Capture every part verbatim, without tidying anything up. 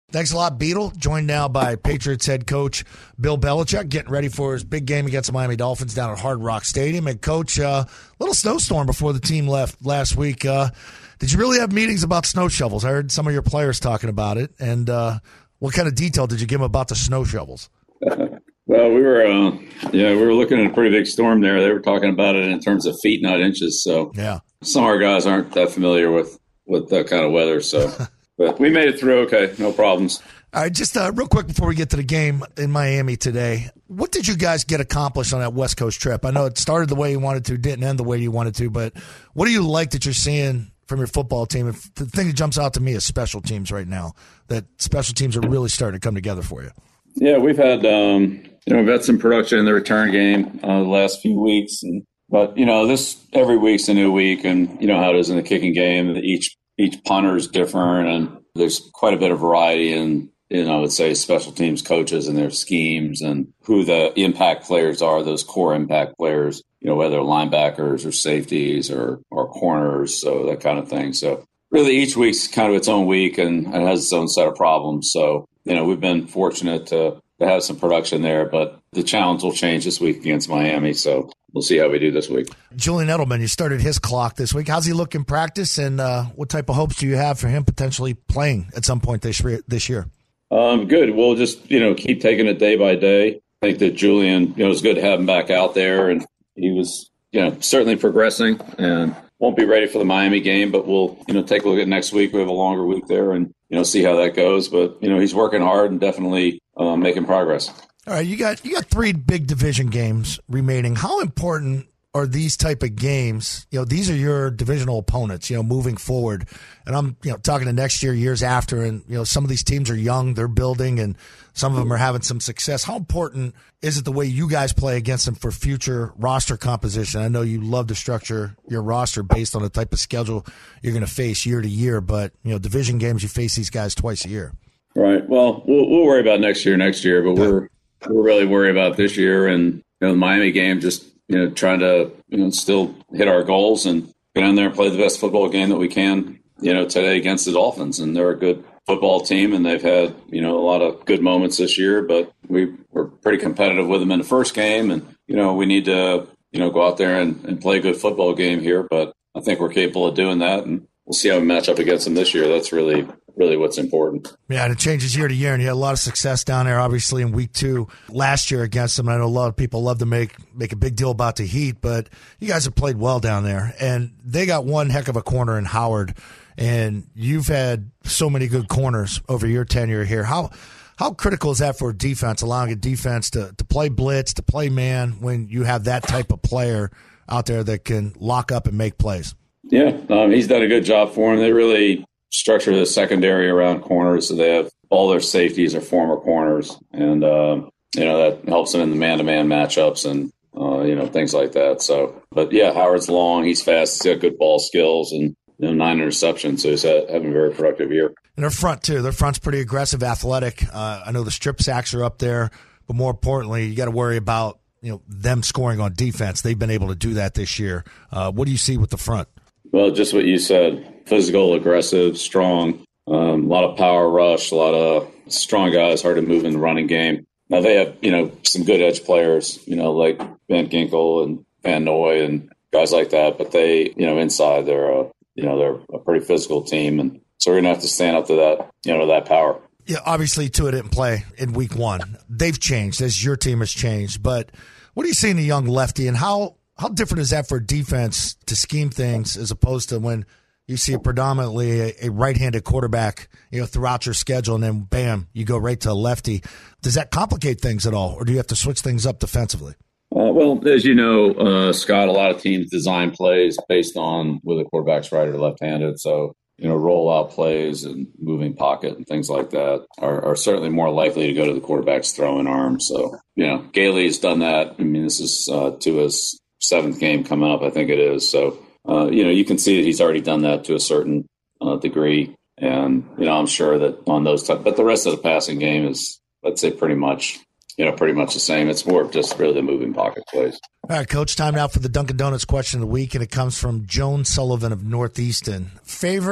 Thanks a lot, Beetle. Joined now by Patriots head coach Bill Belichick, getting ready for his big game against the Miami Dolphins down at Hard Rock Stadium. And, Coach, a uh, little snowstorm before the team left last week. Uh, did you really have meetings about snow shovels? I heard some of your players talking about it. And uh, what kind of detail did you give them about the snow shovels? Well, we were, uh, yeah, we were looking at a pretty big storm there. They were talking about it in terms of feet, not inches. So yeah, some of our guys aren't that familiar with, with that kind of weather. So, but we made it through okay, no problems. All right, just uh, real quick before we get to the game in Miami today, what did you guys get accomplished on that West Coast trip? I know it started the way you wanted to, didn't end the way you wanted to, but what do you like that you're seeing from your football team? If the thing that jumps out to me is special teams right now, that special teams are really starting to come together for you. Yeah, we've had um, you know we've had some production in the return game uh, the last few weeks, and but you know this every week's a new week, and you know how it is in the kicking game. Each each punter is different, and there's quite a bit of variety in you know I would say special teams coaches and their schemes and who the impact players are, those core impact players. You know whether linebackers or safeties or or corners, so that kind of thing. So really, each week's kind of its own week, and it has its own set of problems. So. You know, we've been fortunate to, to have some production there, but the challenge will change this week against Miami, so we'll see how we do this week. Julian Edelman, you started his clock this week. How's he look in practice, and uh, what type of hopes do you have for him potentially playing at some point this, this year? Um, good. We'll just, you know, keep taking it day by day. I think that Julian, you know, it's good to have him back out there, and he was, you know, certainly progressing, and won't be ready for the Miami game, but we'll, you know, take a look at next week. We have a longer week there and, you know, see how that goes. But, you know, he's working hard and definitely uh, making progress. All right, you got you got three big division games remaining. How important are these type of games? You know, these are your divisional opponents, you know, moving forward. And I'm, you know, talking to next year, years after, and, you know, some of these teams are young, they're building, and some of them are having some success. How important is it the way you guys play against them for future roster composition? I know you love to structure your roster based on the type of schedule you're going to face year to year, but, you know, division games, you face these guys twice a year. Right. Well, we'll, we'll worry about next year, next year, but we're, we're really worried about this year. And, you know, the Miami game, just, you know, trying to, you know, still hit our goals and get in there and play the best football game that we can, you know, today against the Dolphins. And they're a good football team, and they've had, you know, a lot of good moments this year, but we were pretty competitive with them in the first game. And, you know, we need to, you know, go out there and, and play a good football game here. But I think we're capable of doing that, and we'll see how we match up against them this year. That's really, really what's important. Yeah, and it changes year to year, and you had a lot of success down there, obviously, in week two last year against them. I know a lot of people love to make, make a big deal about the Heat, but you guys have played well down there, and they got one heck of a corner in Howard, and you've had so many good corners over your tenure here. How how critical is that for a defense, allowing a defense to, to play blitz, to play man, when you have that type of player out there that can lock up and make plays? Yeah, um, he's done a good job for him. They really structure the secondary around corners, so they have all their safeties are former corners, and um, you know that helps them in the man-to-man matchups and uh, you know things like that. So, but yeah, Howard's long, he's fast, he's got good ball skills, and you know, nine interceptions, so he's had, having a very productive year. And their front too, their front's pretty aggressive, athletic. Uh, I know the strip sacks are up there, but more importantly, you got to worry about you know them scoring on defense. They've been able to do that this year. Uh, what do you see with the front? Well, just what you said, physical, aggressive, strong, um, a lot of power rush, a lot of strong guys, hard to move in the running game. Now they have, you know, some good edge players, you know, like Van Ginkel and Van Noy and guys like that. But they, you know, inside they're, a, you know, they're a pretty physical team. And so we're going to have to stand up to that, you know, that power. Yeah, obviously Tua didn't play in week one. They've changed as your team has changed. But what do you see in a young lefty, and how, How different is that for defense to scheme things as opposed to when you see a predominantly a, a right-handed quarterback, you know, throughout your schedule, and then bam, you go right to a lefty? Does that complicate things at all, or do you have to switch things up defensively? Uh, well, as you know, uh, Scott, a lot of teams design plays based on whether the quarterback's right or left-handed. So, you know, rollout plays and moving pocket and things like that are, are certainly more likely to go to the quarterback's throwing arm. So, you know, Gailey's done that. I mean, this is uh, Tua's seventh game coming up, I think it is. So, uh, you know, you can see that he's already done that to a certain uh, degree. And, you know, I'm sure that on those type, but the rest of the passing game is, let's say, pretty much, you know, pretty much the same. It's more of just really the moving pocket plays. All right, Coach, time now for the Dunkin' Donuts question of the week, and it comes from Joan Sullivan of Northeastern. Favorite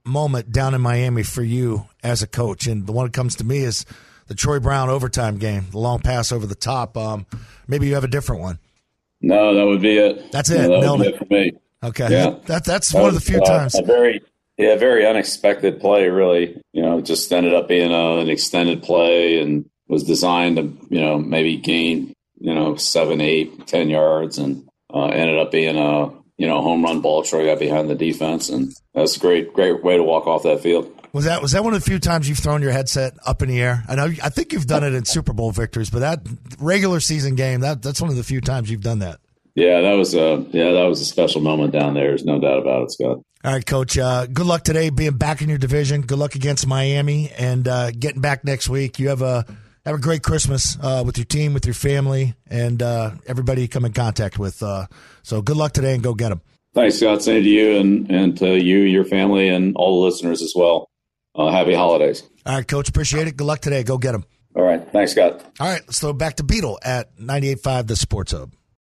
moment down in Miami for you as a coach? And the one that comes to me is the Troy Brown overtime game, the long pass over the top. Um, maybe you have a different one. No, that would be it. That's it. Yeah, that Nailed would it. be it for me. Okay. Yeah. That, that's that one was, of the few uh, times. A very, yeah, very unexpected play, really. You know, just ended up being a, an extended play and was designed to, you know, maybe gain, you know, seven, eight, ten yards, and uh, ended up being a, you know, home run ball. Troy got behind the defense, and that's a great, great way to walk off that field. Was that was that one of the few times you've thrown your headset up in the air? I know I think you've done it in Super Bowl victories, but that regular season game, that that's one of the few times you've done that. Yeah, that was a yeah, that was a special moment down there. There's no doubt about it, Scott. All right, Coach. Uh, good luck today, being back in your division. Good luck against Miami, and uh, getting back next week. You have a have a great Christmas uh, with your team, with your family, and uh, everybody you come in contact with. Uh, so good luck today, and go get them. Thanks, Scott. Same to you, and and to you, your family, and all the listeners as well. Uh, happy holidays. All right, Coach. Appreciate it. Good luck today. Go get them. All right. Thanks, Scott. All right. Let's throw it back to Beetle at ninety-eight point five The Sports Hub.